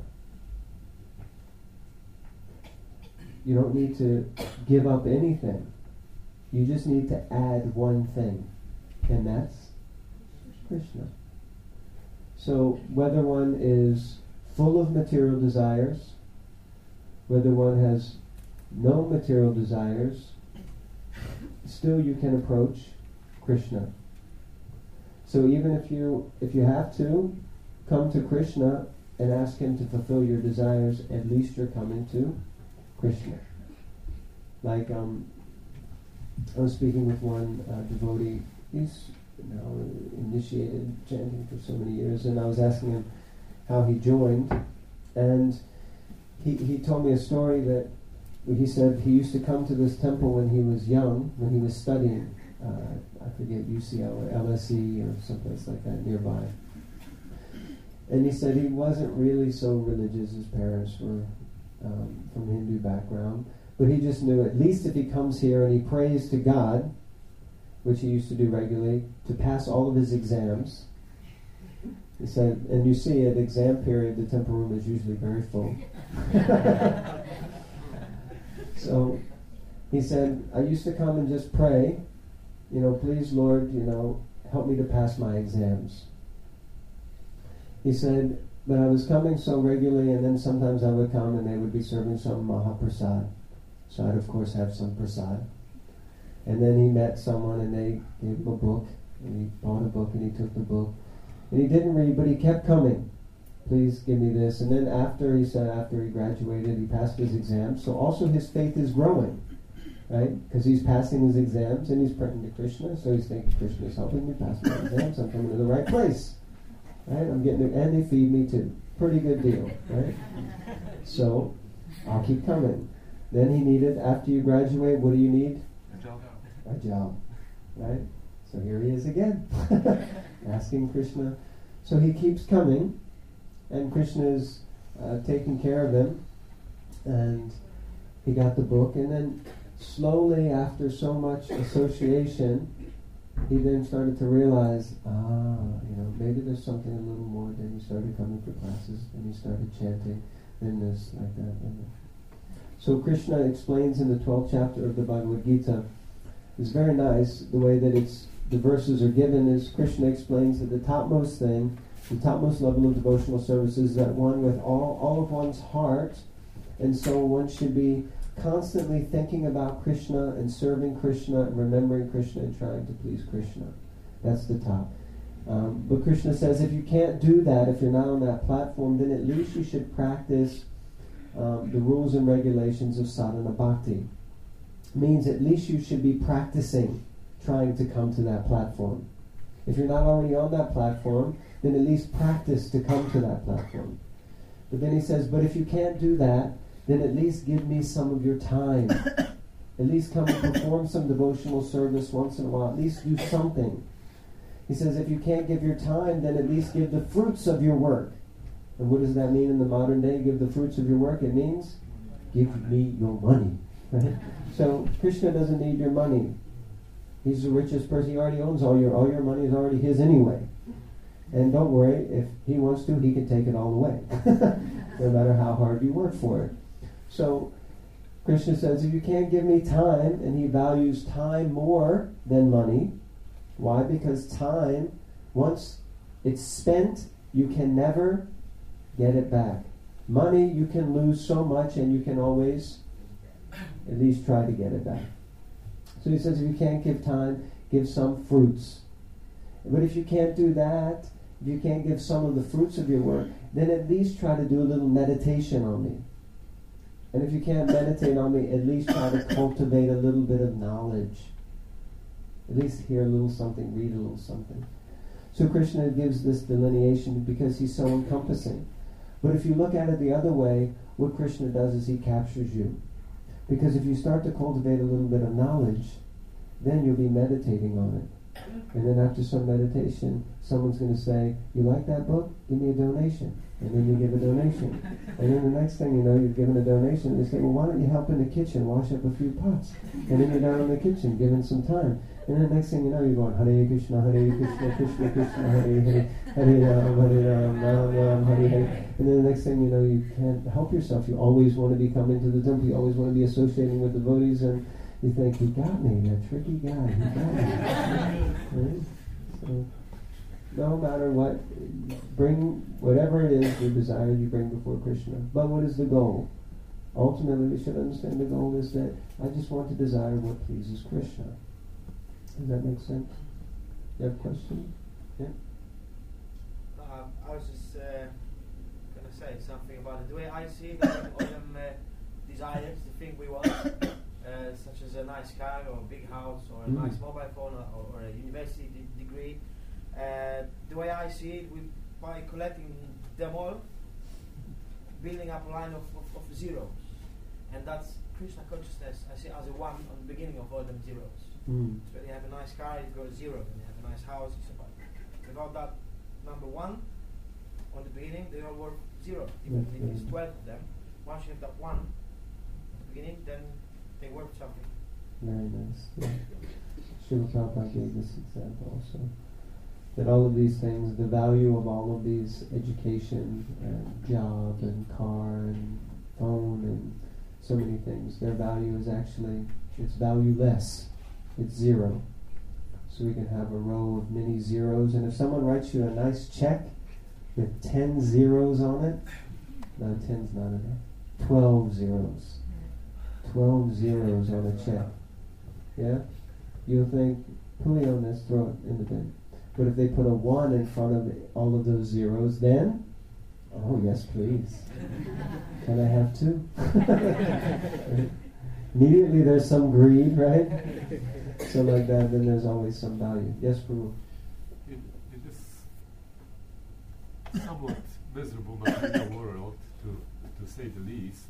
You don't need to give up anything. You just need to add one thing, and that's Krishna. So whether one is full of material desires, whether one has no material desires, still you can approach Krishna. So even if you have to come to Krishna and ask him to fulfill your desires, at least you're coming to Krishna. Like I was speaking with one devotee. He's now initiated chanting for so many years, and I was asking him how he joined, and he told me a story that he said he used to come to this temple when he was young, when he was studying, I forget, UCL or LSE or someplace like that nearby. And he said he wasn't really so religious. His parents were from a Hindu background, but he just knew at least if he comes here and he prays to God, which he used to do regularly, to pass all of his exams. He said, and you see at exam period, the temple room is usually very full. So he said, I used to come and just pray, please Lord, help me to pass my exams. He said, but I was coming so regularly, and then sometimes I would come and they would be serving some Mahaprasad. So I'd of course have some prasad. And then he met someone and they gave him a book, and he bought a book and he took the book. And he didn't read, but he kept coming. Please give me this. And then after he graduated, he passed his exams. So also his faith is growing, right? Because he's passing his exams and he's praying to Krishna. So he's thinking, Krishna is helping me pass my exams. I'm coming to the right place, right? I'm getting it, and they feed me too. Pretty good deal, right? So I'll keep coming. Then he needed, after you graduate, what do you need? A job, right? So here he is again, asking Krishna. So he keeps coming, and Krishna is taking care of him, and he got the book, and then slowly, after so much association, he then started to realize, maybe there's something a little more. Then he started coming for classes, and he started chanting, then this, like that. So Krishna explains in the 12th chapter of the Bhagavad Gita. It's very nice the way that the verses are given. Is Krishna explains that the topmost thing, the topmost level of devotional service is that one with all of one's heart, and so one should be constantly thinking about Krishna and serving Krishna and remembering Krishna and trying to please Krishna. That's the top. But Krishna says if you can't do that, if you're not on that platform, then at least you should practice the rules and regulations of sadhana bhakti. Means at least you should be practicing trying to come to that platform. If you're not already on that platform, then at least practice to come to that platform. But then he says, but if you can't do that, then at least give me some of your time. At least come and perform some devotional service once in a while. At least do something. He says, if you can't give your time, then at least give the fruits of your work. And what does that mean in the modern day? Give the fruits of your work. It means, give me your money. Right? So Krishna doesn't need your money. He's the richest person. He already owns all your money is already his anyway. And don't worry, if he wants to, he can take it all away. No matter how hard you work for it. So Krishna says, if you can't give me time, and he values time more than money. Why? Because time, once it's spent, you can never get it back. Money, you can lose so much, and you can always at least try to get it back. So he says, if you can't give time, give some fruits. But if you can't do that, if you can't give some of the fruits of your work, then at least try to do a little meditation on me. And if you can't meditate on me, at least try to cultivate a little bit of knowledge. At least hear a little something, read a little something. So Krishna gives this delineation because he's so encompassing. But if you look at it the other way, what Krishna does is he captures you. Because if you start to cultivate a little bit of knowledge, then you'll be meditating on it. And then after some meditation, someone's going to say, you like that book? Give me a donation. And then you give a donation. And then the next thing you know, you've given a donation. And they say, well, why don't you help in the kitchen, wash up a few pots? And then you're down in the kitchen, giving some time. And then the next thing you know, you're going, Hare Krishna, Krishna Krishna, Hare Hare, Hare Ram, Ram Ram, Hare Hare. And then the next thing you know, you can't help yourself. You always want to be coming to the temple. You always want to be associating with devotees. And you think, he got me, that tricky guy, he got me. Right? So, no matter what, bring whatever it is you desire, you bring before Krishna. But what is the goal? Ultimately, we should understand the goal is that I just want to desire what pleases Krishna. Does that make sense? You have a question? Yeah? I was just going to say something about it. The way I see it, all them desires, the thing we want, such as a nice car or a big house or a nice mobile phone or a university degree, the way I see it, by collecting them all, building up a line of zeros. And that's Krishna consciousness, I see as a one on the beginning of all them zeros. So when you have a nice car, it goes zero. When you have a nice house, it's about. Without that number one on the beginning, they all worth zero. Even if it's 12 of them, once you have that one at the beginning, then they worth something. Very nice. Yeah. Srila Prabhupada gave this example also. That all of these things, the value of all of these, education and job and car and phone and so many things, their value is actually, it's valueless. It's zero. So we can have a row of many zeros, and if someone writes you a nice check with 10 zeros on it, no, 10's not enough. 12 zeros. 12 zeros on a check. Yeah? You'll think, pooey on this, throw it in the bin. But if they put a 1 in front of all of those zeros, then, oh yes please. Can I have 2? Right? Immediately there's some greed, right? So like that, then there's always some value. Yes, Prabhu? In this somewhat miserable material world, to say the least,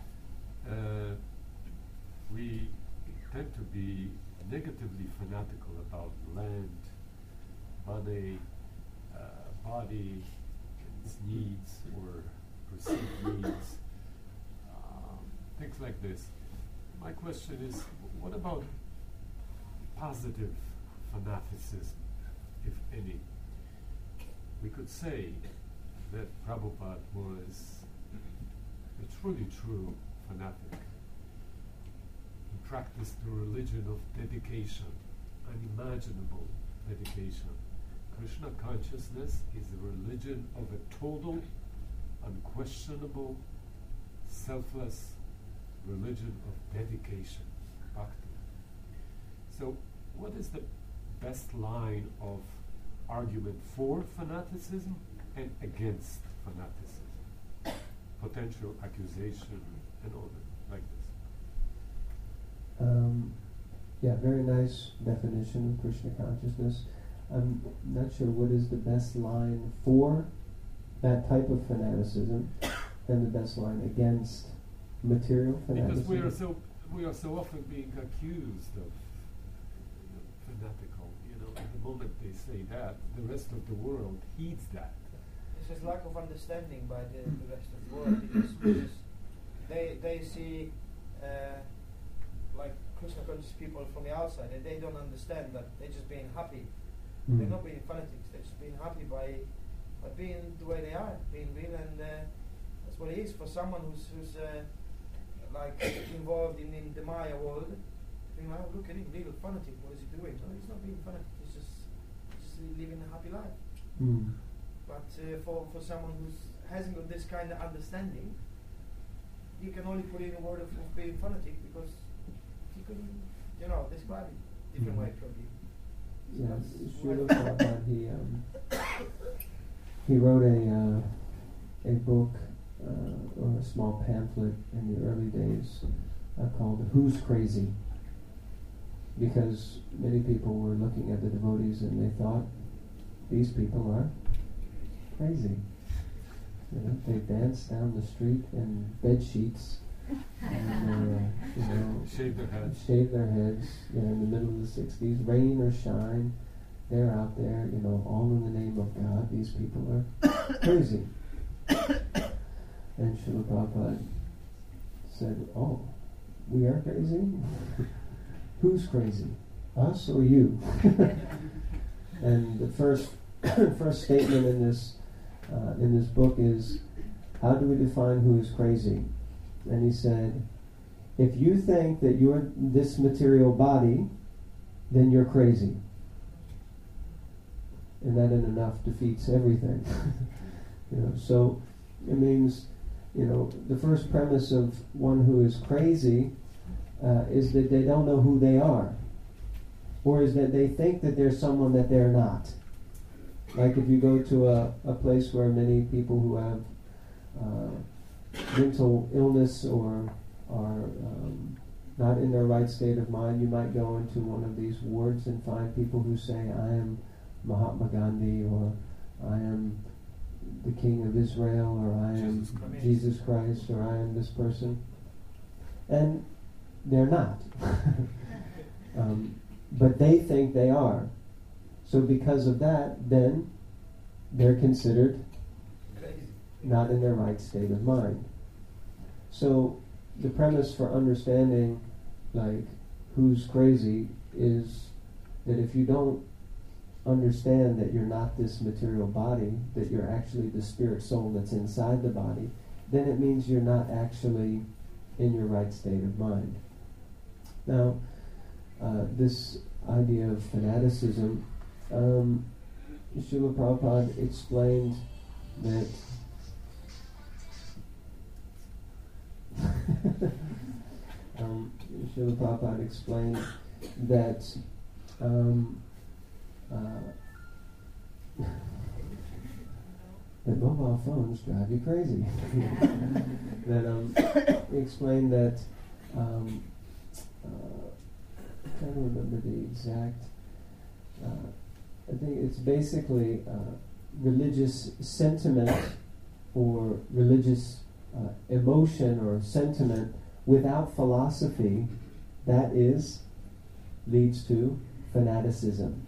we tend to be negatively fanatical about land, money, body, its needs or perceived needs, things like this. My question is, what about positive fanaticism, if any? We could say that Prabhupada was a truly true fanatic. He practiced the religion of dedication, unimaginable dedication. Krishna consciousness is the religion of a total, unquestionable, selfless religion of dedication, bhakti. So what is the best line of argument for fanaticism and against fanaticism, potential accusation and all that, like this. Yeah, very nice definition of Krishna consciousness. I'm not sure what is the best line for that type of fanaticism and the best line against material fanaticism. Because we are so often being accused of fanatical. The moment they say that, the rest of the world heeds that. It's just lack of understanding by the rest of the world, because they see like Krishna conscious people from the outside, and they don't understand that they're just being happy. They're not being fanatics. They're just being happy by being the way they are, being real, and that's what it is for someone who's like involved in the Maya world. Being like, oh, look at him, little fanatic. What is he doing? No, he's not being fanatic. He's just living a happy life. But for someone who hasn't got this kind of understanding, you can only put in a word of being fanatic, because he couldn't, describe it different way probably. Yeah, Srila Prabhupada, he wrote a book or a small pamphlet in the early days called "Who's Crazy?" Because many people were looking at the devotees and they thought, these people are crazy. They dance down the street in bed sheets and shave their heads. In the middle of the 60s, rain or shine, they're out there. All in the name of God. These people are crazy. And Srila Prabhupada said, "Oh, we are crazy? Who's crazy? Us or you?" And the first statement in this book is, how do we define who is crazy? And he said, if you think that you're this material body, then you're crazy. And that in enough defeats everything. So it means, the first premise of one who is crazy is that they don't know who they are, or is that they think that there's someone that they're not. Like if you go to a place where many people who have mental illness or are not in their right state of mind, you might go into one of these wards and find people who say, I am Mahatma Gandhi, or I am the King of Israel, or I am Jesus Christ, or I am this person. And they're not. But they think they are. So because of that, then they're considered not in their right state of mind. So the premise for understanding who's crazy is that if you don't understand that you're not this material body, that you're actually the spirit soul that's inside the body, then it means you're not actually in your right state of mind. Now, this idea of fanaticism, Srila Prabhupada explained that Srila Prabhupada explained that that mobile phones drive you crazy. That he explained that I'm trying to remember the exact. I think it's basically religious sentiment or religious emotion or sentiment without philosophy. That leads to fanaticism.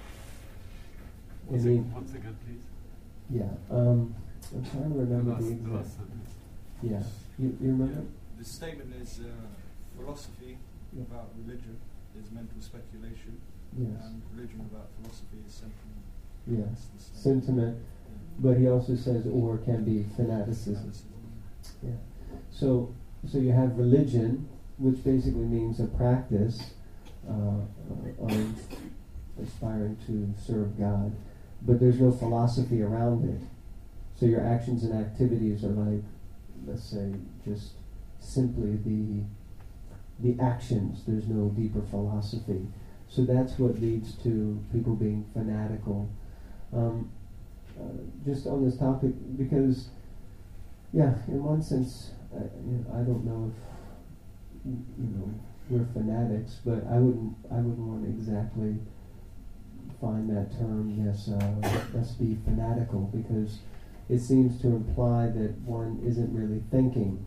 Once again, please. Yeah. I'm trying to remember the exact. Yeah. You remember? The statement is philosophy about religion is mental speculation. Yes. And religion without philosophy is sentiment. Yes. Sentiment. But he also says, or can be fanaticism. Yeah. So you have religion, which basically means a practice of aspiring to serve God, but there's no philosophy around it. So your actions and activities are like, let's say, just simply the actions. There's no deeper philosophy. So that's what leads to people being fanatical. just on this topic, because, in one sense, I don't know if we're fanatics, but I wouldn't want to exactly find that term. Yes, let's be fanatical, because it seems to imply that one isn't really thinking.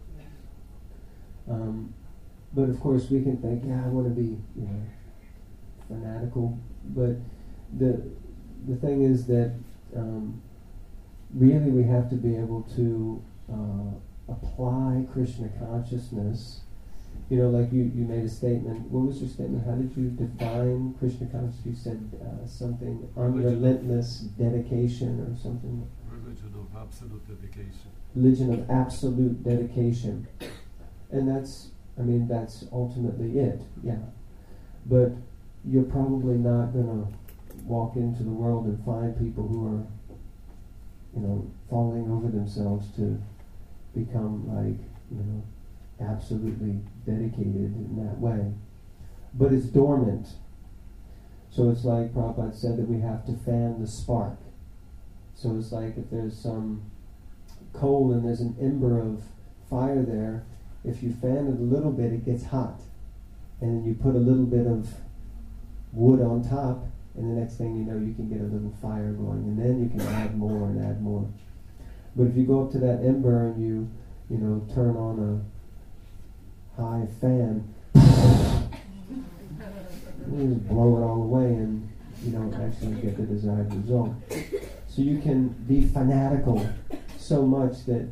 But of course, we can think, I want to be, fanatical. But the thing is that really we have to be able to apply Krishna consciousness. Like you made a statement. What was your statement? How did you define Krishna consciousness? You said something unrelentless dedication or something. Religion of absolute dedication. Religion of absolute dedication. And that's ultimately it, But you're probably not going to walk into the world and find people who are, falling over themselves to become absolutely dedicated in that way. But it's dormant. So it's like Prabhupada said that we have to fan the spark. So it's like if there's some coal and there's an ember of fire there, if you fan it a little bit, it gets hot. And then you put a little bit of wood on top, and the next thing you know, you can get a little fire going. And then you can add more and add more. But if you go up to that ember and you turn on a high fan, you just blow it all away and you don't actually get the desired result. So you can be fanatical so much that,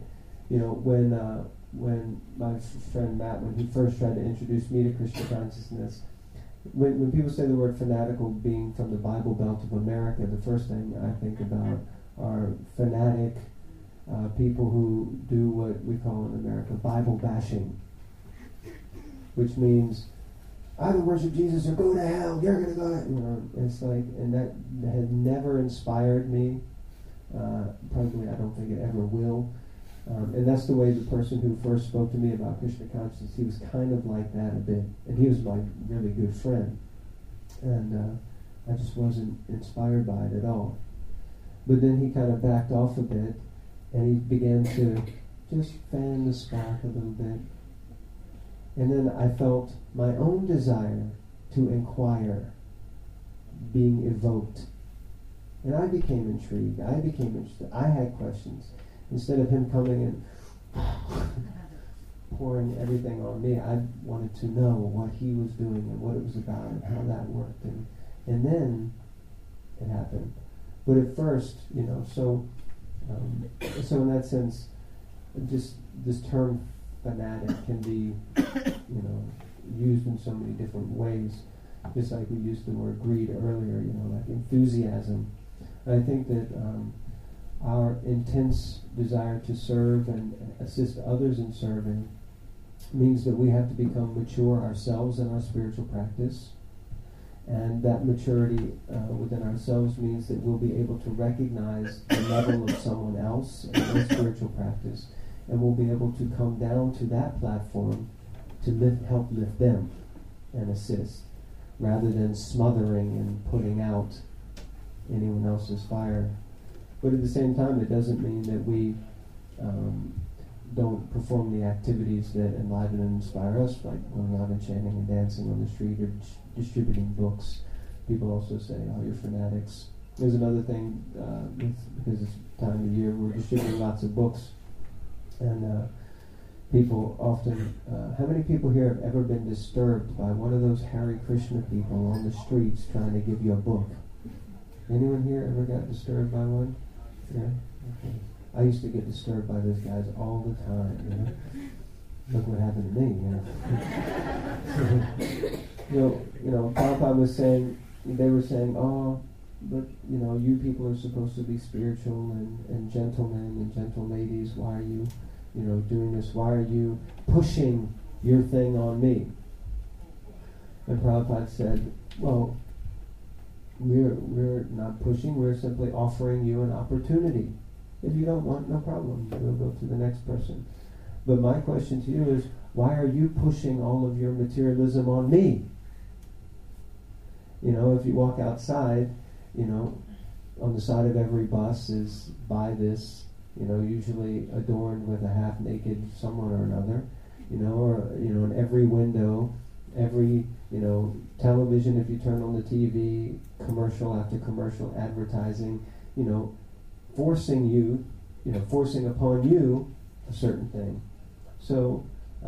when my friend Matt, when he first tried to introduce me to Krishna consciousness, when people say the word fanatical being from the Bible Belt of America, the first thing I think about are fanatic people who do what we call in America Bible bashing, which means either worship Jesus or go to hell. You're gonna go to It's like, and that had never inspired me. Probably, I don't think it ever will. And that's the way the person who first spoke to me about Krishna consciousness, he was kind of like that a bit. And he was my really good friend. And I just wasn't inspired by it at all. But then he kind of backed off a bit, and he began to just fan the spark a little bit. And then I felt my own desire to inquire being evoked. And I became intrigued. I became interested. I had questions. Instead of him coming and pouring everything on me, I wanted to know what he was doing and what it was about and how that worked. And then it happened. But at first, so in that sense, just this term fanatic can be, used in so many different ways. Just like we used the word greed earlier, like enthusiasm. And I think that our intense desire to serve and assist others in serving means that we have to become mature ourselves in our spiritual practice. And that maturity within ourselves means that we'll be able to recognize the level of someone else in their spiritual practice, and we'll be able to come down to that platform to help lift them and assist, rather than smothering and putting out anyone else's fire. But at the same time, it doesn't mean that we don't perform the activities that enliven and inspire us, like going out and chanting and dancing on the street or distributing books. People also say, you're fanatics. There's another thing, because it's time of year, we're distributing lots of books. And people often, how many people here have ever been disturbed by one of those Hare Krishna people on the streets trying to give you a book? Anyone here ever got disturbed by one? Yeah? Okay. I used to get disturbed by those guys all the time, Look what happened to me, Prabhupada was saying, they were saying, but, you people are supposed to be spiritual and gentlemen and gentle ladies. Why are you, doing this? Why are you pushing your thing on me? And Prabhupada said, well, we're not pushing, we're simply offering you an opportunity. If you don't want, no problem. We'll go to the next person. But my question to you is, why are you pushing all of your materialism on me? If you walk outside, on the side of every bus is buy this, usually adorned with a half-naked someone or another, or, in every window, every, television, if you turn on the TV, commercial after commercial, advertising, forcing upon you a certain thing. So,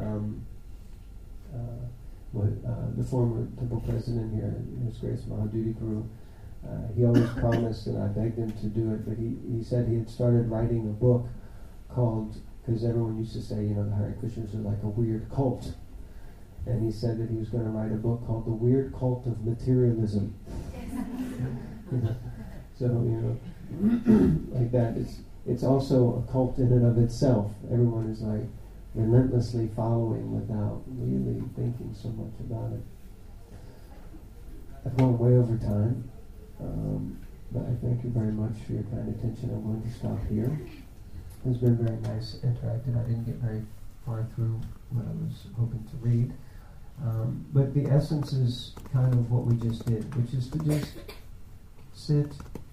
the former temple president here, His Grace Mahadudi Guru, he always promised, and I begged him to do it, but he said he had started writing a book called, because everyone used to say, the Hare Krishnas are like a weird cult. And he said that he was going to write a book called The Weird Cult of Materialism. So, like that. It's also a cult in and of itself. Everyone is like relentlessly following without really thinking so much about it. I've gone way over time, but I thank you very much for your kind attention. I'm going to stop here. It's been very nice, interactive. I didn't get very far through what I was hoping to read. But the essence is kind of what we just did, which is to just sit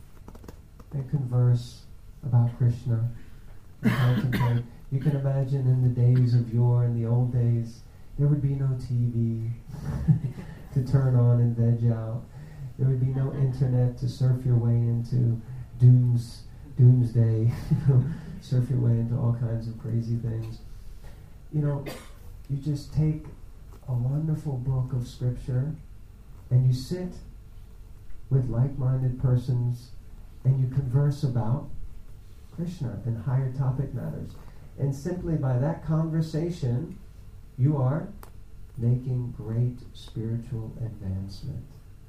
and converse about Krishna and contemplate. You can imagine in the days of yore, in the old days, there would be no TV to turn on and veg out. There would be no internet to surf your way into doomsday, surf your way into all kinds of crazy things. You just take a wonderful book of scripture and you sit with like-minded persons and you converse about Krishna and higher topic matters. And simply by that conversation, you are making great spiritual advancement.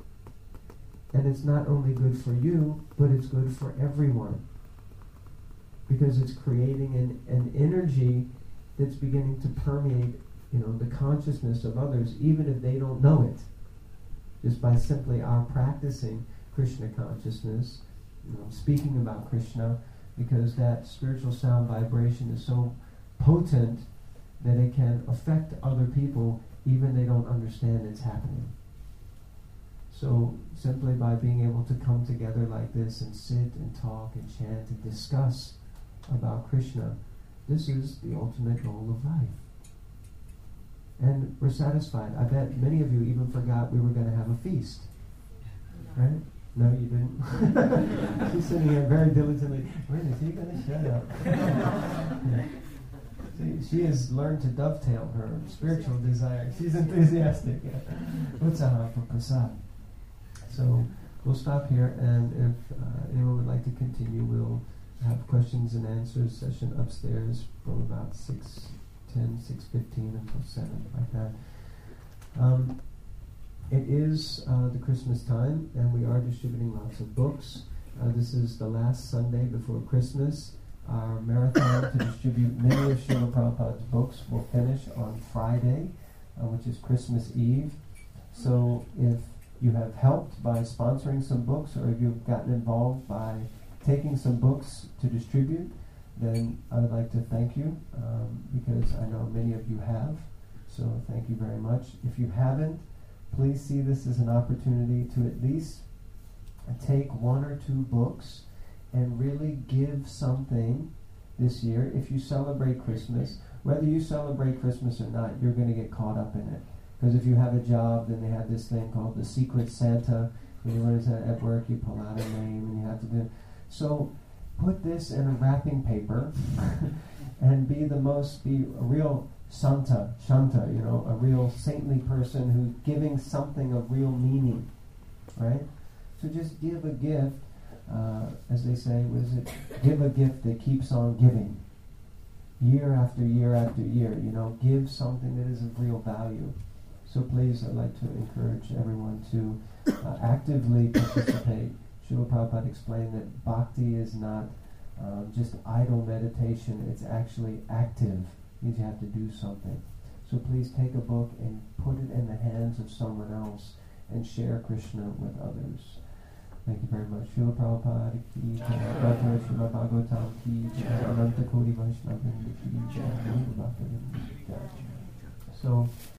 And it's not only good for you, but it's good for everyone. Because it's creating an energy that's beginning to permeate, the consciousness of others, even if they don't know it. Just by simply our practicing Krishna consciousness, speaking about Krishna, because that spiritual sound vibration is so potent that it can affect other people even they don't understand it's happening. So simply by being able to come together like this and sit and talk and chant and discuss about Krishna, this is the ultimate goal of life. And we're satisfied. I bet many of you even forgot we were going to have a feast. Right? No, you didn't. She's sitting here very diligently. When is he going to shut up? Yeah. She has learned to dovetail her spiritual desire. She's enthusiastic. Yeah. Utsaha for prasad. So we'll stop here, and if anyone would like to continue, we'll have questions and answers session upstairs from about 6:10, 6:15 until 7, like that. It is the Christmas time, and we are distributing lots of books. This is the last Sunday before Christmas. Our marathon to distribute many of Srila Prabhupada's books will finish on Friday, which is Christmas Eve. So if you have helped by sponsoring some books, or if you've gotten involved by taking some books to distribute, then I would like to thank you, because I know many of you have. So thank you very much. If you haven't, please see this as an opportunity to at least take one or two books and really give something this year. If you celebrate Christmas, whether you celebrate Christmas or not, you're going to get caught up in it. Because if you have a job, then they have this thing called the Secret Santa. When you learn at work, you pull out a name and you have to do. So put this in a wrapping paper and be a real Shanta, a real saintly person who's giving something of real meaning, right? So just give a gift, as they say, give a gift that keeps on giving. Year after year after year, give something that is of real value. So please, I'd like to encourage everyone to actively participate. Srila Prabhupada explained that bhakti is not just idle meditation, it's actually active. It means you have to do something. So please take a book and put it in the hands of someone else and share Krishna with others. Thank you very much. Srila Prabhupada ki jai, Srila Bhagavatam ki jai, Ananta Koti Vaishnava ki jai. So